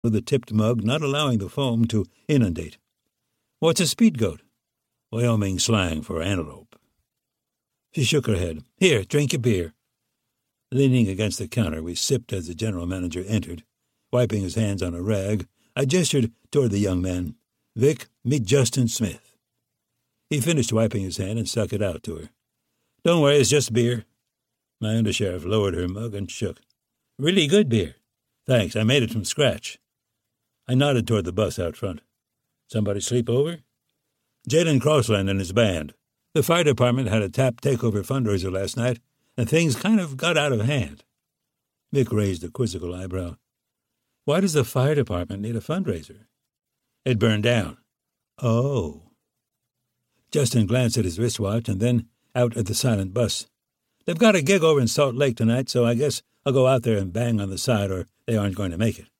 with a tipped mug, not allowing the foam to inundate. What's a speed goat? Wyoming slang for antelope. She shook her head. Here, drink your beer. Leaning against the counter, we sipped as the general manager entered. Wiping his hands on a rag, I gestured toward the young man. Vic, meet Justin Smith. He finished wiping his hand and stuck it out to her. Don't worry, it's just beer. My undersheriff lowered her mug and shook. Really good beer. Thanks, I made it from scratch. I nodded toward the bus out front. Somebody sleep over? Jalen Crossland and his band. The fire department had a tap takeover fundraiser last night, and things kind of got out of hand. Vic raised a quizzical eyebrow. Why does the fire department need a fundraiser? It burned down. Oh. Justin glanced at his wristwatch and then out at the silent bus. They've got a gig over in Salt Lake tonight, so I guess I'll go out there and bang on the side or they aren't going to make it.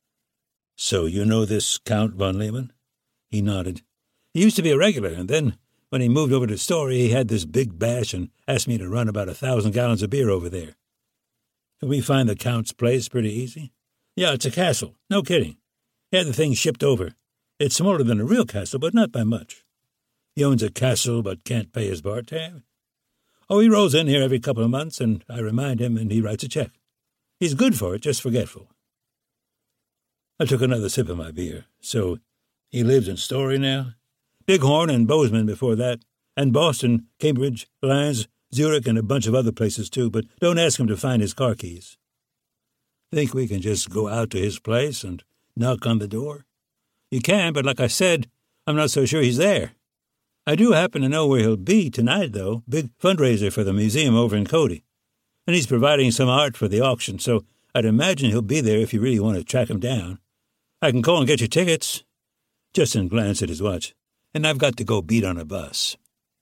So you know this Count von Lehman? He nodded. He used to be a regular, and then when he moved over to Story, he had this big bash and asked me to run about 1,000 gallons of beer over there. Can we find the Count's place pretty easy? Yeah, it's a castle. No kidding. He had the thing shipped over. It's smaller than a real castle, but not by much. He owns a castle but can't pay his bar tab. Oh, he rolls in here every couple of months, and I remind him, and he writes a check. He's good for it, just forgetful. I took another sip of my beer. So, he lives in Story now? Bighorn and Bozeman before that, and Boston, Cambridge, Lyons, Zurich, and a bunch of other places too, but don't ask him to find his car keys. Think we can just go out to his place and knock on the door? You can, but like I said, I'm not so sure he's there. I do happen to know where he'll be tonight, though. Big fundraiser for the museum over in Cody. And he's providing some art for the auction, so I'd imagine he'll be there if you really want to track him down. I can call and get you tickets. Justin glanced at his watch. And I've got to go beat on a bus.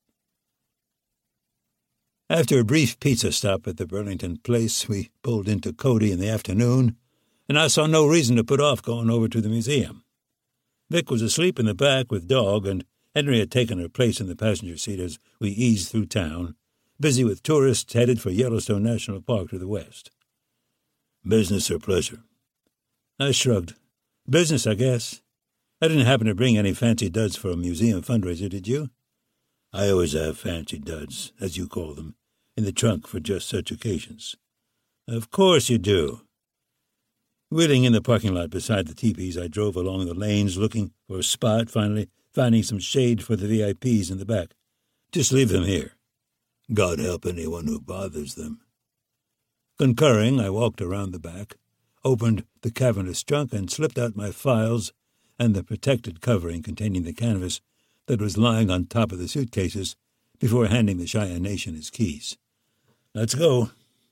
After a brief pizza stop at the Burlington Place, we pulled into Cody in the afternoon, and I saw no reason to put off going over to the museum. Vic was asleep in the back with Dog, and Henry had taken her place in the passenger seat as we eased through town, busy with tourists headed for Yellowstone National Park to the west. Business or pleasure? I shrugged. Business, I guess. I didn't happen to bring any fancy duds for a museum fundraiser, did you? I always have fancy duds, as you call them, in the trunk for just such occasions. Of course you do. Wheeling in the parking lot beside the teepees, I drove along the lanes looking for a spot, finally finding some shade for the VIPs in the back. Just leave them here. God help anyone who bothers them. Concurring, I walked around the back, opened the cavernous trunk, and slipped out my files and the protected covering containing the canvas that was lying on top of the suitcases before handing the Cheyenne Nation his keys. Let's go.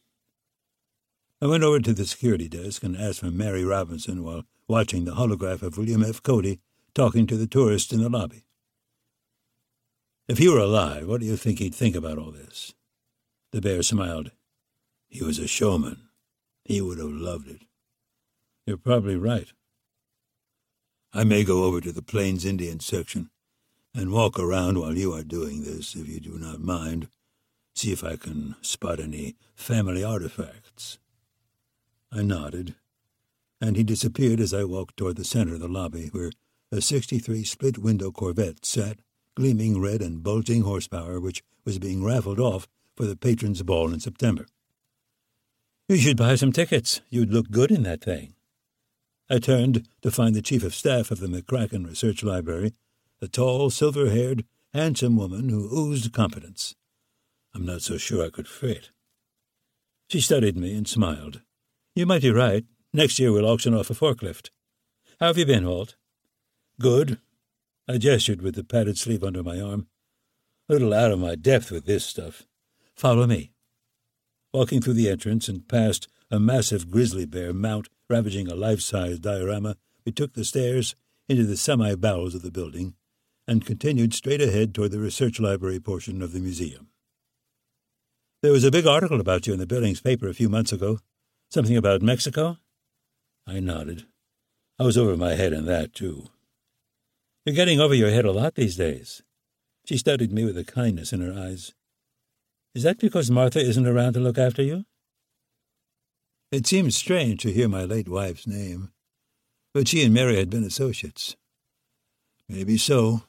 I went over to the security desk and asked for Mary Robinson while watching the holograph of William F. Cody talking to the tourists in the lobby. If he were alive, what do you think he'd think about all this? The bear smiled. He was a showman. He would have loved it. You're probably right. I may go over to the Plains Indian section and walk around while you are doing this, if you do not mind. See if I can spot any family artifacts. I nodded, and he disappeared as I walked toward the center of the lobby, where a 63 split-window Corvette sat, gleaming red and bulging horsepower, which was being raffled off for the patrons' ball in September. You should buy some tickets. You'd look good in that thing. I turned to find the chief of staff of the McCracken Research Library, a tall, silver-haired, handsome woman who oozed competence. I'm not so sure I could fit. She studied me and smiled. You might be right. Next year we'll auction off a forklift. How have you been, Walt? Good. I gestured with the padded sleeve under my arm. A little out of my depth with this stuff. Follow me. Walking through the entrance and past a massive grizzly bear mount ravaging a life-size diorama, we took the stairs into the semi-bowels of the building and continued straight ahead toward the research library portion of the museum. There was a big article about you in the Billings paper a few months ago. Something about Mexico? I nodded. I was over my head in that, too. You're getting over your head a lot these days. She studied me with a kindness in her eyes. Is that because Martha isn't around to look after you? It seemed strange to hear my late wife's name. but she and Mary had been associates. Maybe so.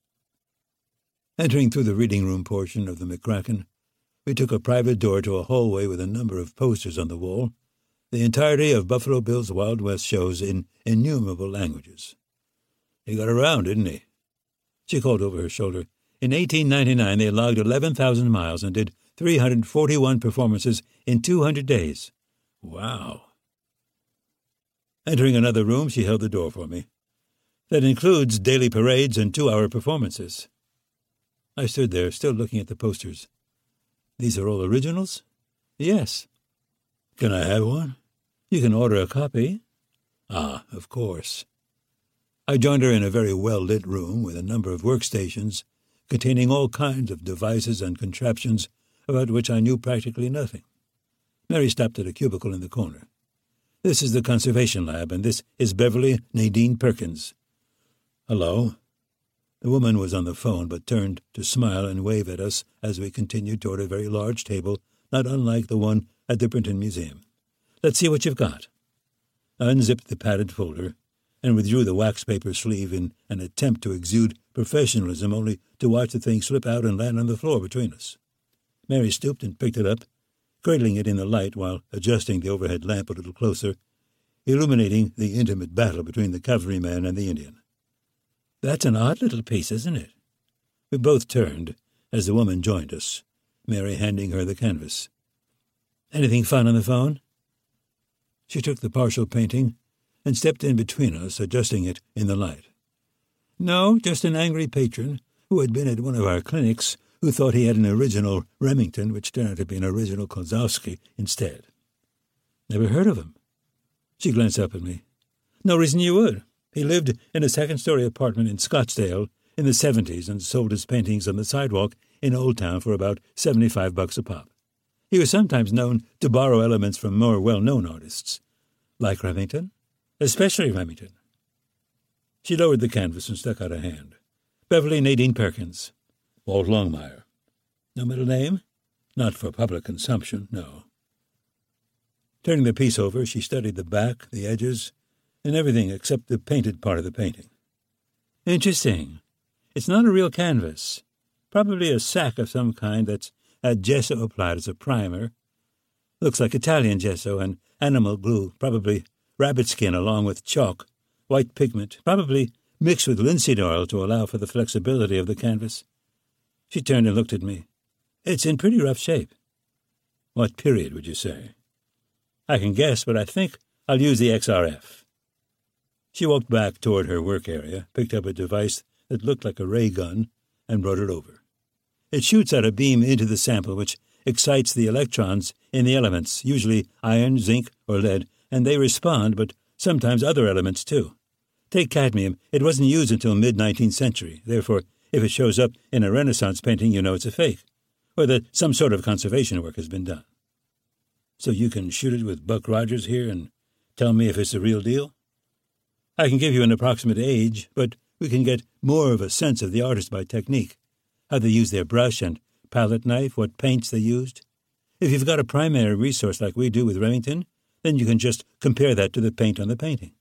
Entering through the reading room portion of the McCracken, we took a private door to a hallway with a number of posters on the wall, the entirety of Buffalo Bill's Wild West shows in innumerable languages. He got around, didn't he? She called over her shoulder. In 1899, they logged 11,000 miles and did 341 performances in 200 days. Wow. Entering another room, she held the door for me. That includes daily parades and 2-hour performances. I stood there, still looking at the posters. These are all originals? Yes. Can I have one? You can order a copy. Ah, of course. I joined her in a very well-lit room with a number of workstations containing all kinds of devices and contraptions about which I knew practically nothing. Mary stopped at a cubicle in the corner. This is the Conservation Lab, and this is Beverly Nadine Perkins. Hello. The woman was on the phone, but turned to smile and wave at us as we continued toward a very large table, not unlike the one at the Brinton Museum. Let's see what you've got. I unzipped the padded folder and withdrew the wax paper sleeve in an attempt to exude professionalism, only to watch the thing slip out and land on the floor between us. Mary stooped and picked it up, cradling it in the light while adjusting the overhead lamp a little closer, illuminating the intimate battle between the cavalryman and the Indian. That's an odd little piece, isn't it? We both turned as the woman joined us, Mary handing her the canvas. Anything fun on the phone? She took the partial painting and stepped in between us, adjusting it in the light. No, just an angry patron who had been at one of our clinics who thought he had an original Remington, which turned out to be an original Kozlowski instead. Never heard of him. She glanced up at me. No reason you would. He lived in a second-story apartment in Scottsdale in the 70s and sold his paintings on the sidewalk in Old Town for about $75 a pop. He was sometimes known to borrow elements from more well-known artists. Like Remington? Especially Remington. She lowered the canvas and stuck out a hand. Beverly Nadine Perkins. Walt Longmire. No middle name? Not for public consumption, no. Turning the piece over, she studied the back, the edges, and everything except the painted part of the painting. Interesting. It's not a real canvas. Probably a sack of some kind that's had gesso applied as a primer. Looks like Italian gesso and animal glue, probably rabbit skin along with chalk, white pigment, probably mixed with linseed oil to allow for the flexibility of the canvas. She turned and looked at me. It's in pretty rough shape. What period would you say? I can guess, but I think I'll use the XRF. She walked back toward her work area, picked up a device that looked like a ray gun, and brought it over. It shoots out a beam into the sample which excites the electrons in the elements, usually iron, zinc, or lead, and they respond, but sometimes other elements too. Take cadmium. It wasn't used until mid-19th century. Therefore, if it shows up in a Renaissance painting, you know it's a fake, or that some sort of conservation work has been done. So you can shoot it with Buck Rogers here and tell me if it's the real deal? I can give you an approximate age, but we can get more of a sense of the artist by technique, how they use their brush and palette knife, what paints they used. If you've got a primary resource like we do with Remington, then you can just compare that to the paint on the painting.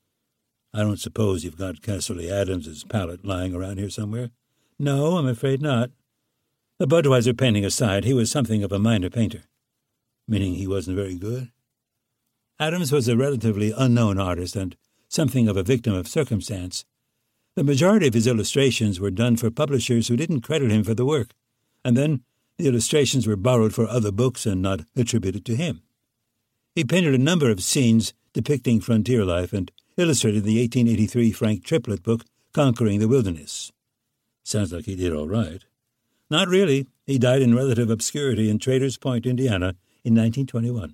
I don't suppose you've got Casterly Adams's palette lying around here somewhere? No, I'm afraid not. The Budweiser painting aside, he was something of a minor painter. Meaning he wasn't very good? Adams was a relatively unknown artist and something of a victim of circumstance. The majority of his illustrations were done for publishers who didn't credit him for the work, and then the illustrations were borrowed for other books and not attributed to him. He painted a number of scenes depicting frontier life and illustrated the 1883 Frank Triplett book, Conquering the Wilderness. Sounds like he did all right. Not really. He died in relative obscurity in Traders Point, Indiana, in 1921.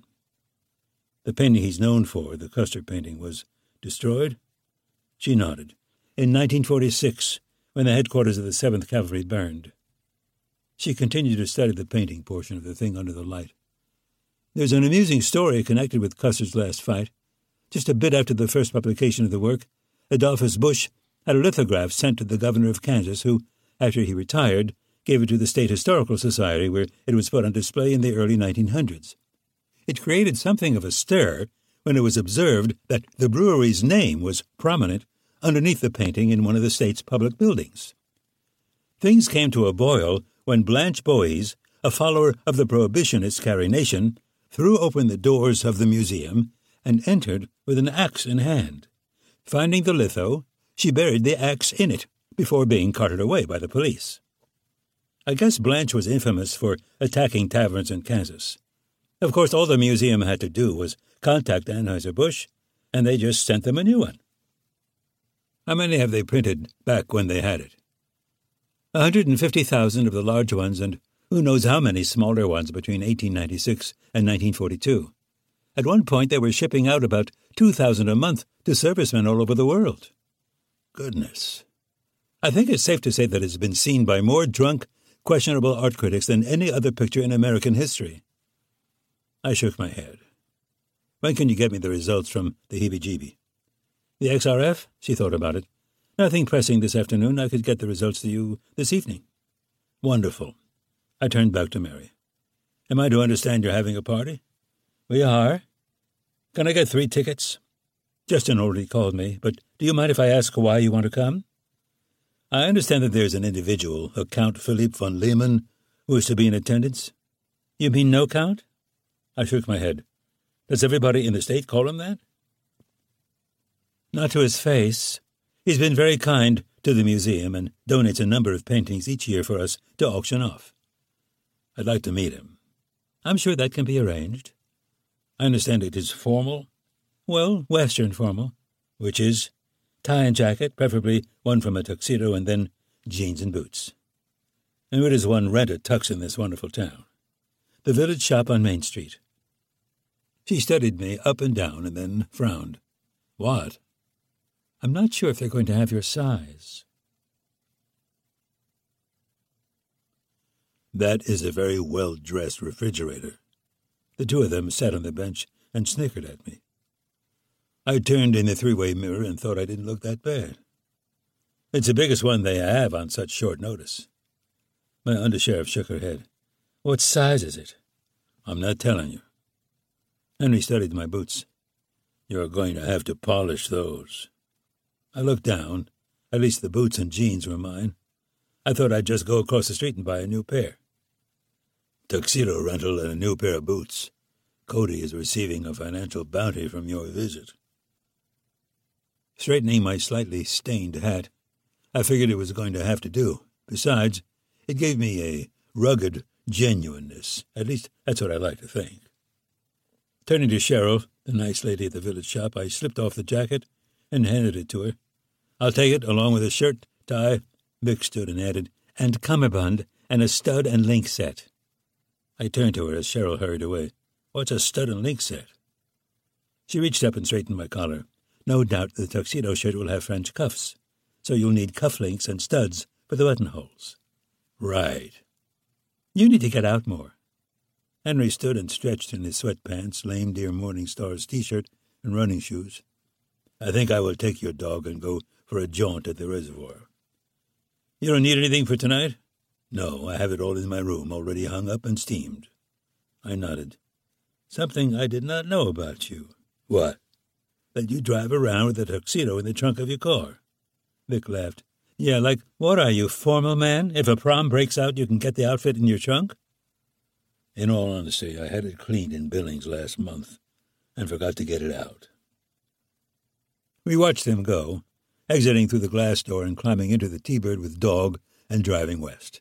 The painting he's known for, the Custer painting, was destroyed? She nodded. In 1946, when the headquarters of the 7th Cavalry burned. She continued to study the painting portion of the thing under the light. There's an amusing story connected with Custer's last fight. Just a bit after the first publication of the work, Adolphus Busch had a lithograph sent to the governor of Kansas, who, after he retired, gave it to the State Historical Society, where it was put on display in the early 1900s. It created something of a stir when it was observed that the brewery's name was prominent underneath the painting in one of the state's public buildings. Things came to a boil when Blanche Boys, a follower of the Prohibitionist Carrie Nation, threw open the doors of the museum and entered with an axe in hand. Finding the litho, she buried the axe in it before being carted away by the police. I guess Blanche was infamous for attacking taverns in Kansas. Of course, all the museum had to do was contact Anheuser-Busch, and they just sent them a new one. How many have they printed back when they had it? 150,000 of the large ones, and who knows how many smaller ones between 1896 and 1942. At one point, they were shipping out about 2,000 a month to servicemen all over the world. Goodness. I think it's safe to say that it's been seen by more drunk, questionable art critics than any other picture in American history. I shook my head. When can you get me the results from the heebie-jeebie? The XRF? She thought about it. Nothing pressing this afternoon. I could get the results to you this evening. Wonderful. I turned back to Mary. Am I to understand you're having a party? We are. Can I get 3 tickets? Justin already called me, but do you mind if I ask why you want to come? I understand that there's an individual, a Count Philippe von Lehmann, who is to be in attendance. You mean no Count? I shook my head. Does everybody in the state call him that? Not to his face. He's been very kind to the museum and donates a number of paintings each year for us to auction off. I'd like to meet him. I'm sure that can be arranged. I understand it is formal. Well, Western formal, which is tie and jacket, preferably one from a tuxedo, and then jeans and boots. And where does one rent a tux in this wonderful town? The village shop on Main Street. She studied me up and down and then frowned. What? I'm not sure if they're going to have your size. That is a very well-dressed refrigerator. The two of them sat on the bench and snickered at me. I turned in the 3-way mirror and thought I didn't look that bad. It's the biggest one they have on such short notice. My undersheriff shook her head. What size is it? I'm not telling you. Henry studied my boots. You're going to have to polish those. I looked down. At least the boots and jeans were mine. I thought I'd just go across the street and buy a new pair. Tuxedo rental and a new pair of boots. Cody is receiving a financial bounty from your visit. Straightening my slightly stained hat, I figured it was going to have to do. Besides, it gave me a rugged genuineness. At least that's what I like to think. Turning to Cheryl, the nice lady at the village shop, I slipped off the jacket and handed it to her. I'll take it, along with a shirt, tie, Vic stood and added, and cummerbund, and a stud and link set. I turned to her as Cheryl hurried away. What's a stud and link set? She reached up and straightened my collar. No doubt the tuxedo shirt will have French cuffs, so you'll need cufflinks and studs for the buttonholes. Right. You need to get out more. Henry stood and stretched in his sweatpants, lame deer Morning Stars t-shirt, and running shoes. I think I will take your dog and go for a jaunt at the reservoir. You don't need anything for tonight? No, I have it all in my room, already hung up and steamed. I nodded. Something I did not know about you. What? That you drive around with a tuxedo in the trunk of your car. Vic laughed. Yeah, like, what are you, formal man? If a prom breaks out, you can get the outfit in your trunk? In all honesty, I had it cleaned in Billings last month and forgot to get it out. We watched them go, exiting through the glass door and climbing into the T-Bird with dog and driving west.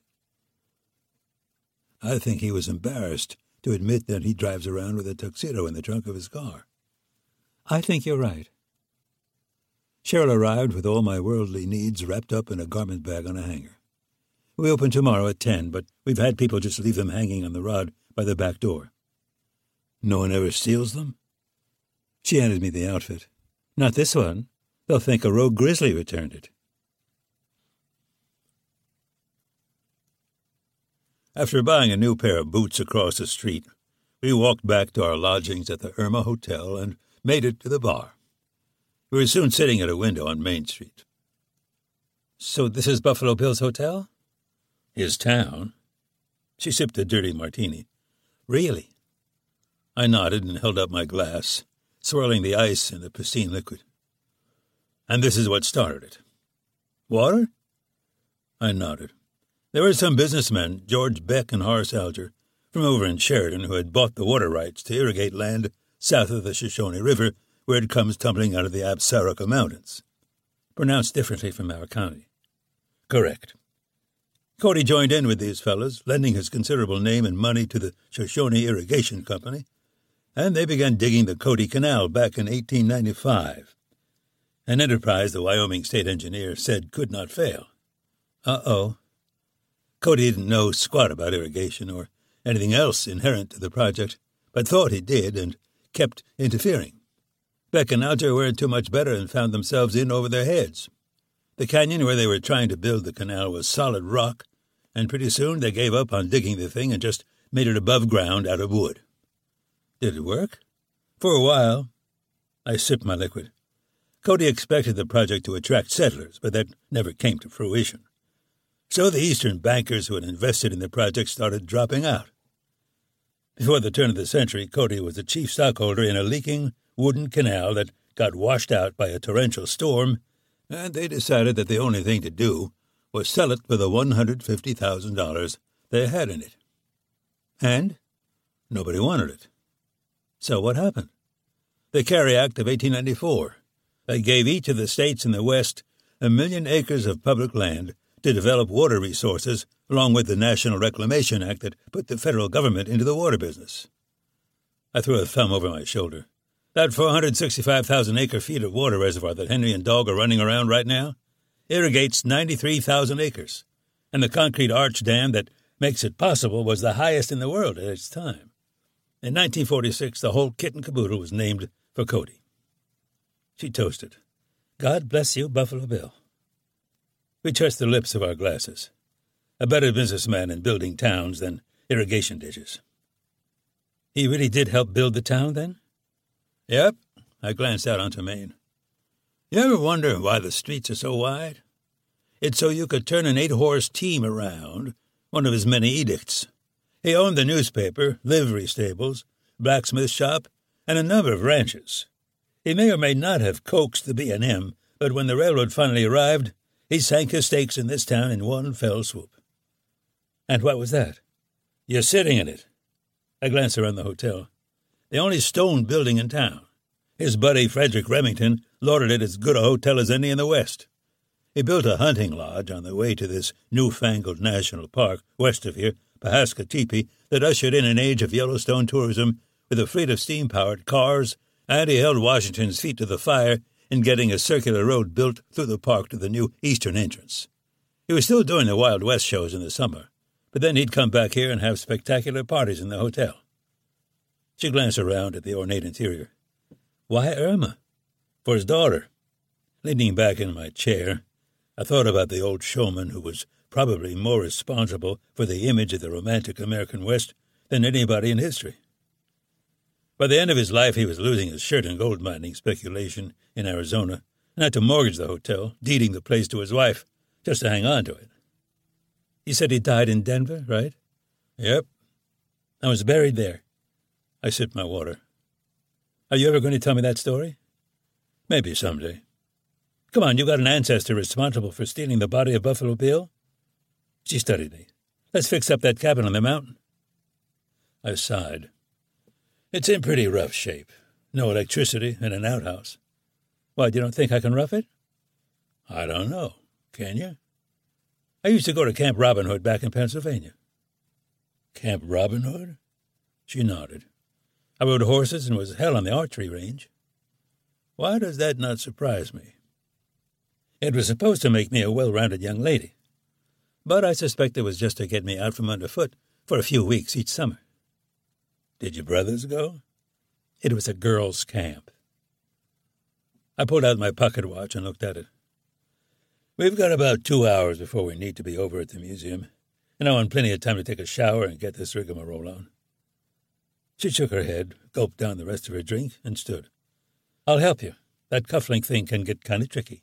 I think he was embarrassed to admit that he drives around with a tuxedo in the trunk of his car. I think you're right. Cheryl arrived with all my worldly needs wrapped up in a garment bag on a hanger. We open tomorrow at 10, but we've had people just leave them hanging on the rod by the back door. No one ever steals them? She handed me the outfit. Not this one. They'll think a rogue grizzly returned it. After buying a new pair of boots across the street, we walked back to our lodgings at the Irma Hotel and made it to the bar. We were soon sitting at a window on Main Street. So this is Buffalo Bill's hotel? His town. She sipped a dirty martini. Really? I nodded and held up my glass. swirling the ice in the pristine liquid. And this is what started it. Water? I nodded. There were some businessmen, George Beck and Horace Alger, from over in Sheridan, who had bought the water rights to irrigate land south of the Shoshone River, where it comes tumbling out of the Absaroka Mountains. Pronounced differently from our county. Correct. Cody joined in with these fellows, lending his considerable name and money to the Shoshone Irrigation Company, and they began digging the Cody Canal back in 1895, an enterprise the Wyoming state engineer said could not fail. Uh-oh. Cody didn't know squat about irrigation or anything else inherent to the project, but thought he did and kept interfering. Beck and Alger weren't too much better and found themselves in over their heads. The canyon where they were trying to build the canal was solid rock, and pretty soon they gave up on digging the thing and just made it above ground out of wood. Did it work? For a while. I sipped my liquid. Cody expected the project to attract settlers, but that never came to fruition. So the eastern bankers who had invested in the project started dropping out. Before the turn of the century, Cody was the chief stockholder in a leaking wooden canal that got washed out by a torrential storm, and they decided that the only thing to do was sell it for the $150,000 they had in it. And nobody wanted it. So what happened? The Carey Act of 1894. They gave each of the states in the West 1 million acres of public land to develop water resources, along with the National Reclamation Act that put the federal government into the water business. I threw a thumb over my shoulder. That 465,000 acre-feet of water reservoir that Henry and Dog are running around right now irrigates 93,000 acres, and the concrete arch dam that makes it possible was the highest in the world at its time. In 1946, the whole kit and caboodle was named for Cody. She toasted. God bless you, Buffalo Bill. We touched the lips of our glasses. A better businessman in building towns than irrigation ditches. He really did help build the town, then? Yep. I glanced out onto Maine. You ever wonder why the streets are so wide? It's so you could turn an 8-horse team around, one of his many edicts. He owned the newspaper, livery stables, blacksmith shop, and a number of ranches. He may or may not have coaxed the B&M, but when the railroad finally arrived, he sank his stakes in this town in one fell swoop. And what was that? You're sitting in it. I glanced around the hotel. The only stone building in town. His buddy Frederick Remington lauded it as good a hotel as any in the West. He built a hunting lodge on the way to this newfangled national park west of here, Pahaska Teepee, that ushered in an age of Yellowstone tourism with a fleet of steam-powered cars, and he held Washington's feet to the fire in getting a circular road built through the park to the new eastern entrance. He was still doing the Wild West shows in the summer, but then he'd come back here and have spectacular parties in the hotel. She glanced around at the ornate interior. Why Irma? For his daughter. Leaning back in my chair, I thought about the old showman who was probably more responsible for the image of the romantic American West than anybody in history. By the end of his life, he was losing his shirt in gold mining speculation in Arizona, and had to mortgage the hotel, deeding the place to his wife, just to hang on to it. You said he died in Denver, right? Yep. I was buried there. I sipped my water. Are you ever going to tell me that story? Maybe someday. Come on, you got an ancestor responsible for stealing the body of Buffalo Bill? She studied me. Let's fix up that cabin on the mountain. I sighed. It's in pretty rough shape. No electricity and an outhouse. Why, you don't think I can rough it? I don't know. Can you? I used to go to Camp Robin Hood back in Pennsylvania. Camp Robin Hood? She nodded. I rode horses and was hell on the archery range. Why does that not surprise me? It was supposed to make me a well-rounded young lady, but I suspect it was just to get me out from underfoot for a few weeks each summer. Did your brothers go? It was a girls' camp. I pulled out my pocket watch and looked at it. We've got about 2 hours before we need to be over at the museum, and I want plenty of time to take a shower and get this rigmarole on. She shook her head, gulped down the rest of her drink, and stood. I'll help you. That cufflink thing can get kind of tricky.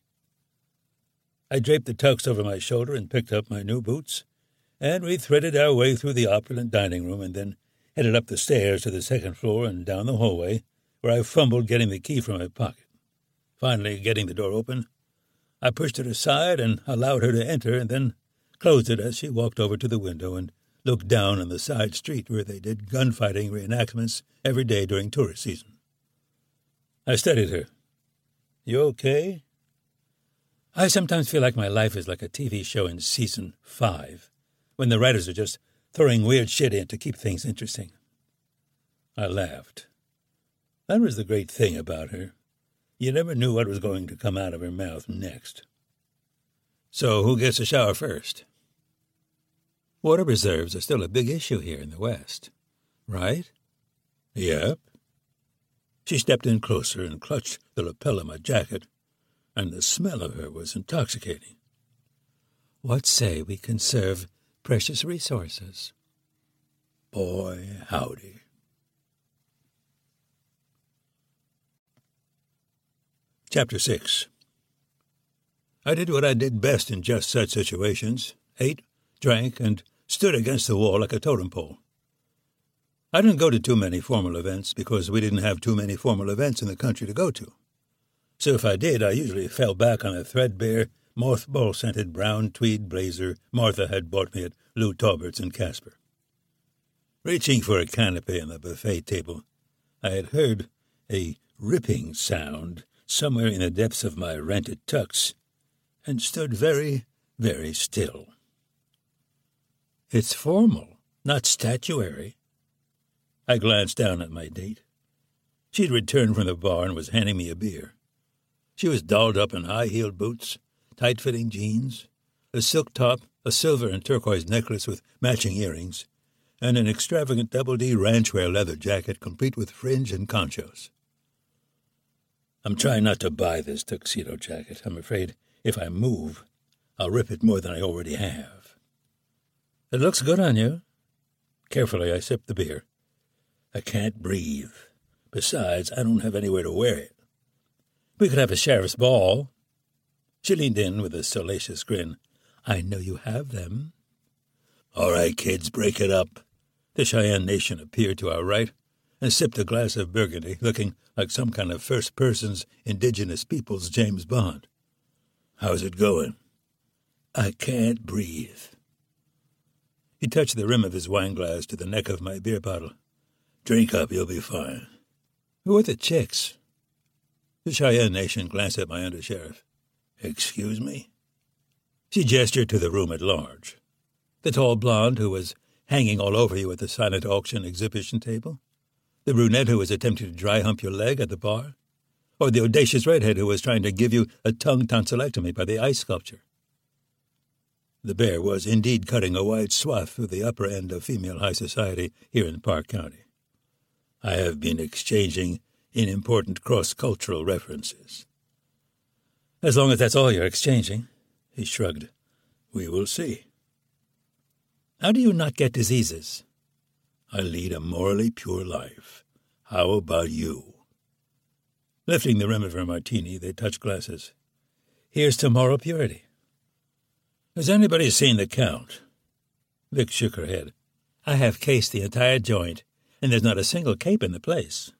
I draped the tux over my shoulder and picked up my new boots, and we threaded our way through the opulent dining room and then headed up the stairs to the second floor and down the hallway, where I fumbled getting the key from my pocket. Finally, getting the door open, I pushed it aside and allowed her to enter, and then closed it as she walked over to the window and looked down on the side street where they did gunfighting reenactments every day during tourist season. I studied her. "You okay?" I sometimes feel like my life is like a TV show in season 5, when the writers are just throwing weird shit in to keep things interesting. I laughed. That was the great thing about her. You never knew what was going to come out of her mouth next. "So who gets a shower first?" "Water reserves are still a big issue here in the West, right?" "Yep." She stepped in closer and clutched the lapel of my jacket, and the smell of her was intoxicating. "What say we conserve precious resources?" Boy, howdy. Chapter 6. I did what I did best in just such situations: ate, drank, and stood against the wall like a totem pole. I didn't go to too many formal events because we didn't have too many formal events in the country to go to. So if I did, I usually fell back on a threadbare, mothball-scented brown tweed blazer Martha had bought me at Lou Taubert's in Casper. Reaching for a canapé on the buffet table, I had heard a ripping sound somewhere in the depths of my rented tux, and stood very, very still. It's formal, not statuary. I glanced down at my date. She'd returned from the bar and was handing me a beer. She was dolled up in high-heeled boots, tight-fitting jeans, a silk top, a silver and turquoise necklace with matching earrings, and an extravagant double-D ranchwear leather jacket complete with fringe and conchos. I'm trying not to buy this tuxedo jacket. I'm afraid if I move, I'll rip it more than I already have. It looks good on you. Carefully, I sipped the beer. I can't breathe. Besides, I don't have anywhere to wear it. We could have a sheriff's ball. She leaned in with a salacious grin. I know you have them. All right, kids, break it up. The Cheyenne Nation appeared to our right and sipped a glass of Burgundy, looking like some kind of First Persons Indigenous Peoples James Bond. How's it going? I can't breathe. He touched the rim of his wineglass to the neck of my beer bottle. Drink up, you'll be fine. Who are the chicks? The Cheyenne Nation glanced at my undersheriff. Excuse me? She gestured to the room at large. The tall blonde who was hanging all over you at the silent auction exhibition table? The brunette who was attempting to dry-hump your leg at the bar? Or the audacious redhead who was trying to give you a tongue tonsillectomy by the ice sculpture? The bear was indeed cutting a wide swath through the upper end of female high society here in Park County. I have been exchanging important cross-cultural references. As long as that's all you're exchanging, he shrugged. We will see. How do you not get diseases? I lead a morally pure life. How about you? Lifting the rim of her martini, they touched glasses. Here's to moral purity. Has anybody seen the Count? Vic shook her head. I have cased the entire joint, and there's not a single cape in the place.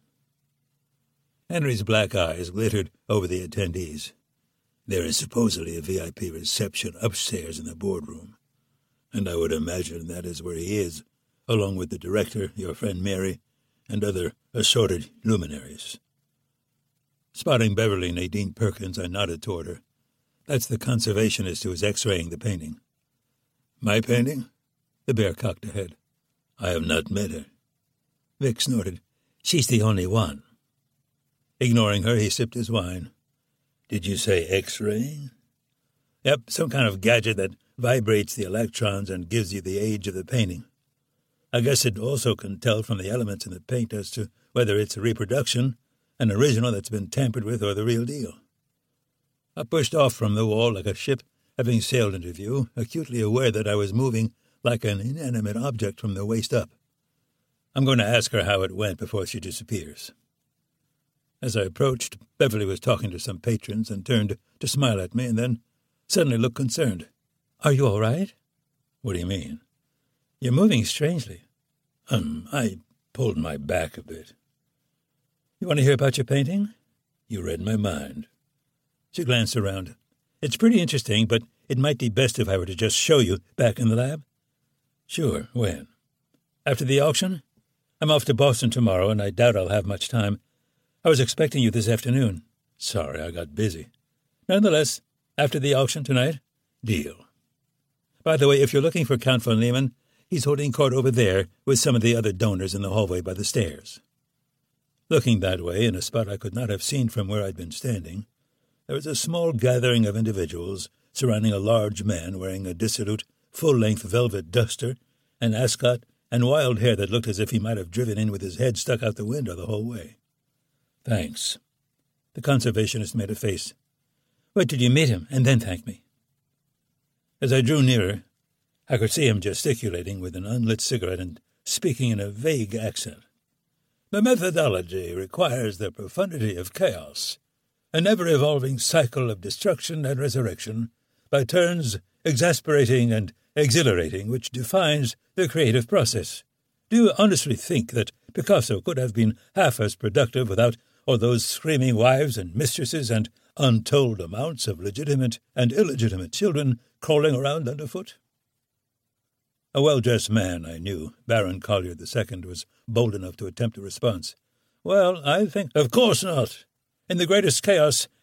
Henry's black eyes glittered over the attendees. There is supposedly a VIP reception upstairs in the boardroom, and I would imagine that is where he is, along with the director, your friend Mary, and other assorted luminaries. Spotting Beverly Nadine Perkins, I nodded toward her. That's the conservationist who is x-raying the painting. My painting? The bear cocked a head. I have not met her. Vic snorted. She's the only one. Ignoring her, he sipped his wine. Did you say x-raying? Yep, some kind of gadget that vibrates the electrons and gives you the age of the painting. I guess it also can tell from the elements in the paint as to whether it's a reproduction, an original that's been tampered with, or the real deal. I pushed off from the wall like a ship having sailed into view, acutely aware that I was moving like an inanimate object from the waist up. I'm going to ask her how it went before she disappears. As I approached, Beverly was talking to some patrons and turned to smile at me and then suddenly looked concerned. Are you all right? What do you mean? You're moving strangely. I pulled my back a bit. You want to hear about your painting? You read my mind. She glanced around. It's pretty interesting, but it might be best if I were to just show you back in the lab. Sure, when? After the auction? I'm off to Boston tomorrow, and I doubt I'll have much time. I was expecting you this afternoon. Sorry, I got busy. Nonetheless, after the auction tonight, deal. By the way, if you're looking for Count von Lehmann, he's holding court over there with some of the other donors in the hallway by the stairs. Looking that way, in a spot I could not have seen from where I'd been standing, there was a small gathering of individuals surrounding a large man wearing a dissolute, full-length velvet duster, an ascot, and wild hair that looked as if he might have driven in with his head stuck out the window the whole way. Thanks. The conservationist made a face. Wait till you meet him, and then thank me. As I drew nearer, I could see him gesticulating with an unlit cigarette and speaking in a vague accent. The methodology requires the profundity of chaos, an ever-evolving cycle of destruction and resurrection, by turns exasperating and exhilarating, which defines the creative process. Do you honestly think that Picasso could have been half as productive without all those screaming wives and mistresses and untold amounts of legitimate and illegitimate children crawling around underfoot? A well-dressed man I knew, Baron Collier II, was bold enough to attempt a response. Well, I think... Of course not. In the greatest chaos,